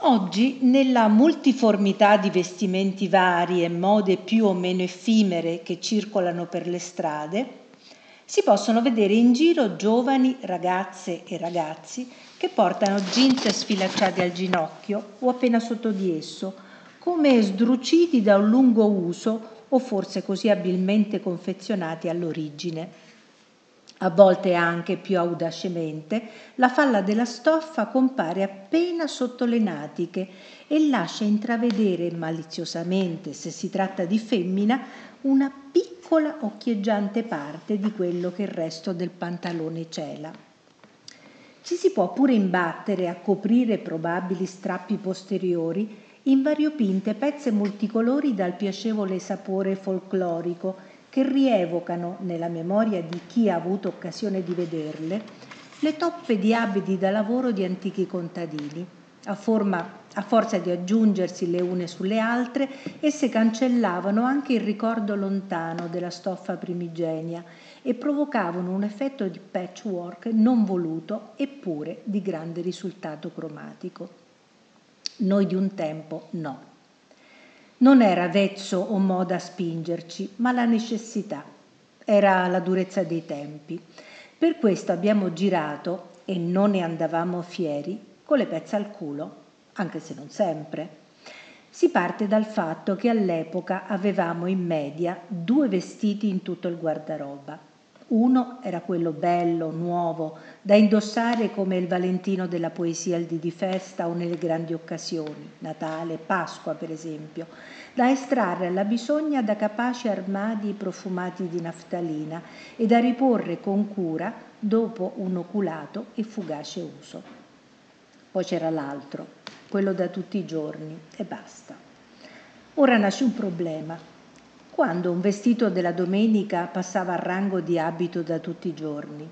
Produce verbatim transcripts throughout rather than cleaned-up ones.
Oggi, nella multiformità di vestimenti vari e mode più o meno effimere che circolano per le strade, si possono vedere in giro giovani, ragazze e ragazzi che portano jeans sfilacciati al ginocchio o appena sotto di esso, come sdruciti da un lungo uso o forse così abilmente confezionati all'origine. A volte anche più audacemente, la falla della stoffa compare appena sotto le natiche e lascia intravedere maliziosamente, se si tratta di femmina, una piccola occhieggiante parte di quello che il resto del pantalone cela. Ci si può pure imbattere a coprire probabili strappi posteriori in variopinte pezze multicolori dal piacevole sapore folclorico che rievocano, nella memoria di chi ha avuto occasione di vederle, le toppe di abiti da lavoro di antichi contadini. A, forma, a forza di aggiungersi le une sulle altre, esse cancellavano anche il ricordo lontano della stoffa primigenia e provocavano un effetto di patchwork non voluto, eppure di grande risultato cromatico. Noi di un tempo no. Non era vezzo o moda a spingerci, ma la necessità. Era la durezza dei tempi. Per questo abbiamo girato, e non ne andavamo fieri, con le pezze al culo, anche se non sempre. Si parte dal fatto che all'epoca avevamo in media due vestiti in tutto il guardaroba. Uno era quello bello, nuovo, da indossare come il Valentino della poesia al dì di festa o nelle grandi occasioni, Natale, Pasqua per esempio, da estrarre alla bisogna da capaci armadi profumati di naftalina e da riporre con cura dopo un oculato e fugace uso. Poi c'era l'altro, quello da tutti i giorni, e basta. Ora nasce un problema. Quando un vestito della domenica passava al rango di abito da tutti i giorni?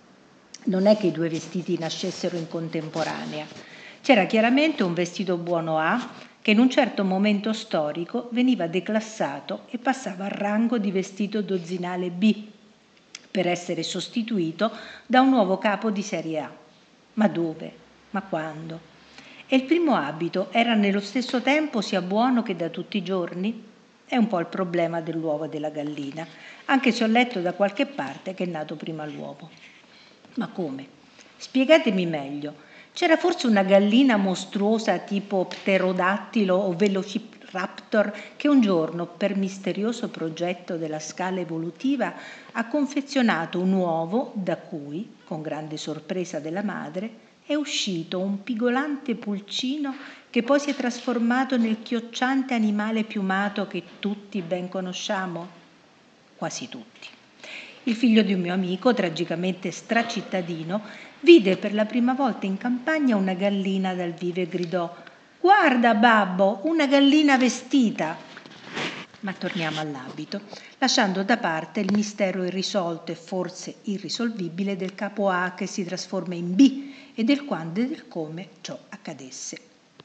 Non è che i due vestiti nascessero in contemporanea. C'era chiaramente un vestito buono A che in un certo momento storico veniva declassato e passava al rango di vestito dozzinale B per essere sostituito da un nuovo capo di serie A. Ma dove? Ma quando? E il primo abito era nello stesso tempo sia buono che da tutti i giorni? È un po' il problema dell'uovo e della gallina, anche se ho letto da qualche parte che è nato prima l'uovo. Ma come? Spiegatemi meglio. C'era forse una gallina mostruosa tipo pterodattilo o velociraptor che un giorno, per misterioso progetto della scala evolutiva, ha confezionato un uovo da cui, con grande sorpresa della madre, è uscito un pigolante pulcino che poi si è trasformato nel chiocciante animale piumato che tutti ben conosciamo? Quasi tutti. Il figlio di un mio amico, tragicamente stracittadino, vide per la prima volta in campagna una gallina dal vivo e gridò: «Guarda, babbo, una gallina vestita!» Ma torniamo all'abito, lasciando da parte il mistero irrisolto e forse irrisolvibile del capo A che si trasforma in B e del quando e del come ciò accadesse.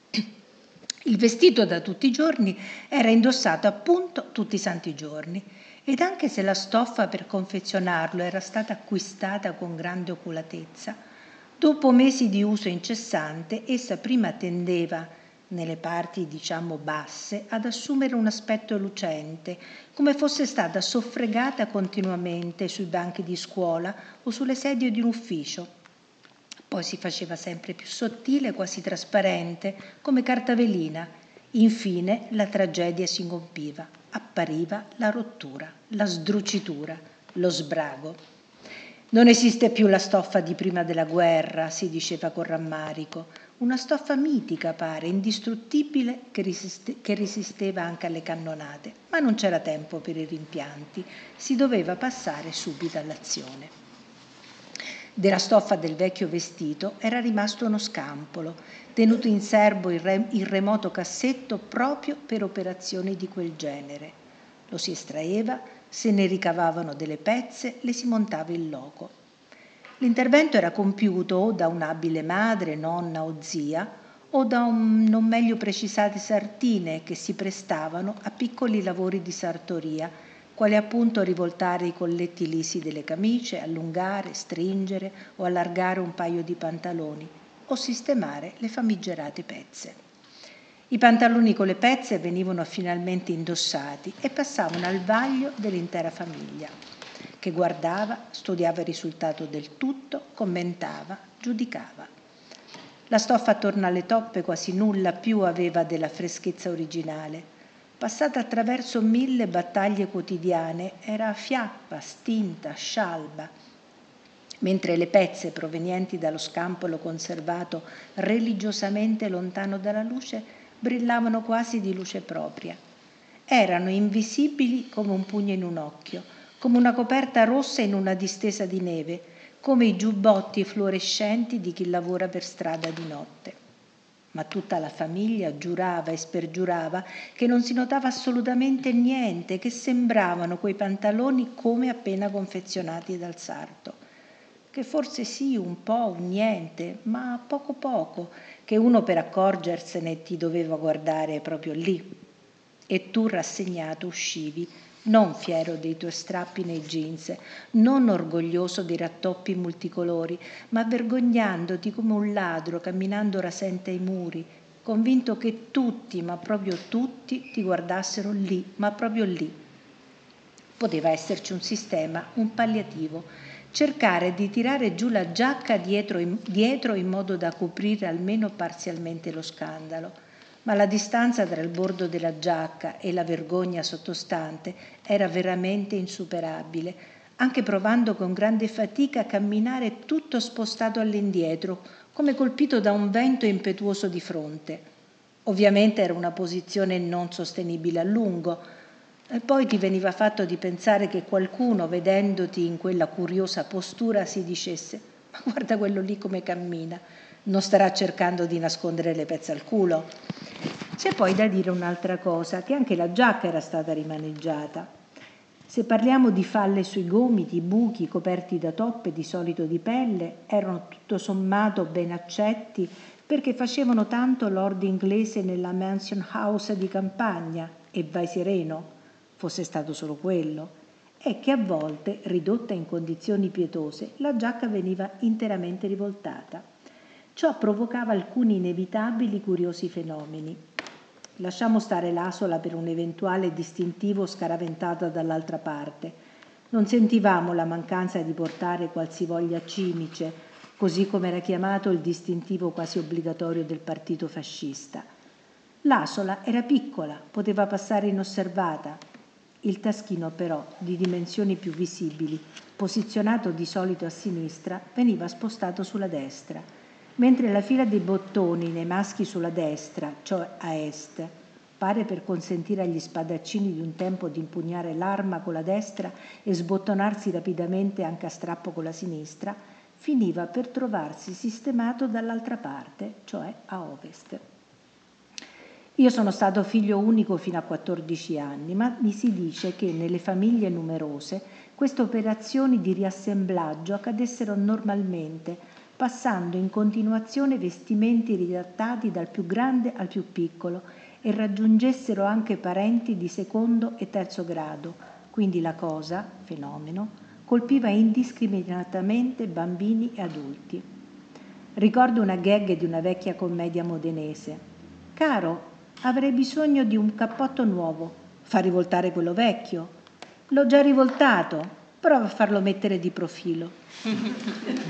Il vestito da tutti i giorni era indossato appunto tutti i santi giorni, ed anche se la stoffa per confezionarlo era stata acquistata con grande oculatezza, dopo mesi di uso incessante essa prima tendeva, nelle parti diciamo basse, ad assumere un aspetto lucente, come fosse stata soffregata continuamente sui banchi di scuola o sulle sedie di un ufficio. Poi si faceva sempre più sottile, quasi trasparente, come carta velina. Infine la tragedia si compiva. Appariva la rottura, la sdrucitura, lo sbrago. Non esiste più la stoffa di prima della guerra, si diceva con rammarico. Una stoffa mitica, pare, indistruttibile, che, resiste, che resisteva anche alle cannonate. Ma non c'era tempo per i rimpianti, si doveva passare subito all'azione. Della stoffa del vecchio vestito era rimasto uno scampolo, tenuto in serbo in, re, in remoto cassetto proprio per operazioni di quel genere. Lo si estraeva, se ne ricavavano delle pezze, le si montava il loco. L'intervento era compiuto o da un'abile madre, nonna o zia, o da un non meglio precisate sartine che si prestavano a piccoli lavori di sartoria, quale appunto rivoltare i colletti lisi delle camicie, allungare, stringere o allargare un paio di pantaloni, o sistemare le famigerate pezze. I pantaloni con le pezze venivano finalmente indossati e passavano al vaglio dell'intera famiglia, che guardava, studiava il risultato del tutto, commentava, giudicava. La stoffa attorno alle toppe quasi nulla più aveva della freschezza originale. Passata attraverso mille battaglie quotidiane, era a fiappa, stinta, scialba, mentre le pezze provenienti dallo scampolo conservato religiosamente lontano dalla luce brillavano quasi di luce propria. Erano invisibili come un pugno in un occhio, come una coperta rossa in una distesa di neve, come i giubbotti fluorescenti di chi lavora per strada di notte. Ma tutta la famiglia giurava e spergiurava che non si notava assolutamente niente, che sembravano quei pantaloni come appena confezionati dal sarto. Che forse sì, un po', un niente, ma poco poco, che uno per accorgersene ti doveva guardare proprio lì. E tu rassegnato uscivi, non fiero dei tuoi strappi nei jeans, non orgoglioso dei rattoppi multicolori, ma vergognandoti come un ladro camminando rasente ai muri, convinto che tutti, ma proprio tutti, ti guardassero lì, ma proprio lì. Poteva esserci un sistema, un palliativo, cercare di tirare giù la giacca dietro in, dietro in modo da coprire almeno parzialmente lo scandalo, ma la distanza tra il bordo della giacca e la vergogna sottostante era veramente insuperabile, anche provando con grande fatica a camminare tutto spostato all'indietro, come colpito da un vento impetuoso di fronte. Ovviamente era una posizione non sostenibile a lungo. E poi ti veniva fatto di pensare che qualcuno, vedendoti in quella curiosa postura, si dicesse: ma guarda quello lì come cammina, non starà cercando di nascondere le pezze al culo. C'è poi da dire un'altra cosa, che anche la giacca era stata rimaneggiata. Se parliamo di falle sui gomiti, buchi coperti da toppe di solito di pelle, erano tutto sommato ben accetti perché facevano tanto lord inglese nella mansion house di campagna, e vai sereno, fosse stato solo quello, è che a volte, ridotta in condizioni pietose, la giacca veniva interamente rivoltata. Ciò provocava alcuni inevitabili curiosi fenomeni. Lasciamo stare l'asola per un eventuale distintivo scaraventata dall'altra parte. Non sentivamo la mancanza di portare qualsivoglia cimice, così come era chiamato il distintivo quasi obbligatorio del partito fascista. L'asola era piccola, poteva passare inosservata. Il taschino però, di dimensioni più visibili, posizionato di solito a sinistra, veniva spostato sulla destra, mentre la fila dei bottoni nei maschi sulla destra, cioè a est, pare per consentire agli spadaccini di un tempo di impugnare l'arma con la destra e sbottonarsi rapidamente anche a strappo con la sinistra, finiva per trovarsi sistemato dall'altra parte, cioè a ovest. Io sono stato figlio unico fino a quattordici anni, ma mi si dice che nelle famiglie numerose queste operazioni di riassemblaggio accadessero normalmente, passando in continuazione vestimenti ridattati dal più grande al più piccolo e raggiungessero anche parenti di secondo e terzo grado. Quindi la cosa, fenomeno, colpiva indiscriminatamente bambini e adulti. Ricordo una gag di una vecchia commedia modenese. Caro, avrei bisogno di un cappotto nuovo. Fa rivoltare quello vecchio. L'ho già rivoltato, prova a farlo mettere di profilo.